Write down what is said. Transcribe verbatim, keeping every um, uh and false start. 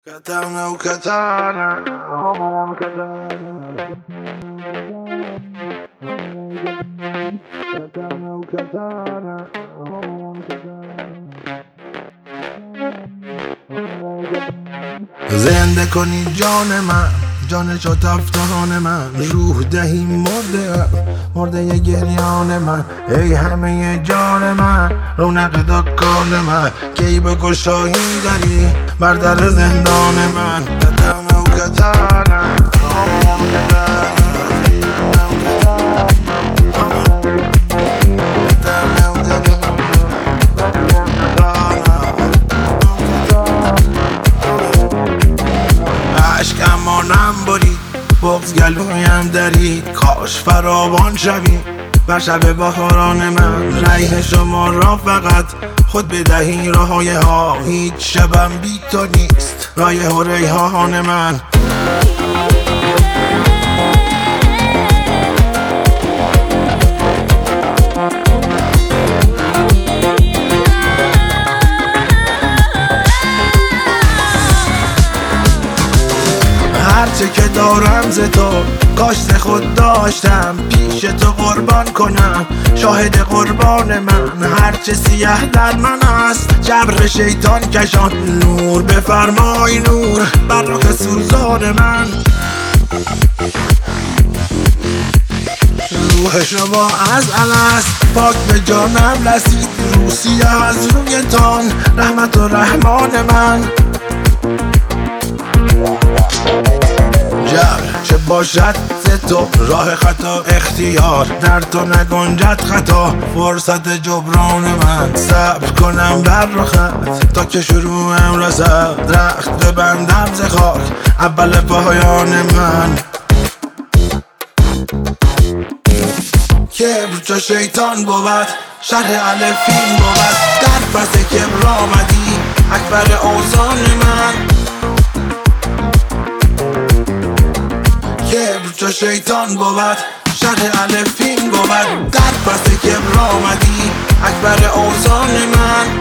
Katana o katana, oh katana. Katana o katana, oh katana. زنده کنی جان من، جان شد افتان من، روح دهی مرده مرده گریان من. ای همه جان من، رونق دکان من، کی به گشایی داری بر در زندان من. کتانه و کتانه اشکمانم برید، بغز گلویم درید، کاش فراوان شویم بر شب بهاران من. ریح شما را فقط خود بدهی راهای ها، هیچ شبم بی تو نیست رایح و ریحان من. هرچه که دارم ز تو کاش ز خود داشتم، پیش تو قربان کنم شاهد قربان من. هرچه سیه در من است جبر شیطان کشان، نور بفرمای نور بر رخ سوزان من. روح شما از الست پاک به جانم رسید، روسیه از رویتان رحمت و رحمان من. جبر چه باشد ز تو راه خطا اختیار، در تو نگنجد خطا فرصت جبران من. صبر کنم بر رخت تا که شروعم رسد، رخت ببندم ز خاک اول پایان من. کبر چو شیطان بود شرح الفین بود، در پس کبر آمدی اکبر اوزان من. کبر چو شیطان بود شرح الفین بود، در پس کبر آمدی اکبر اوزان من.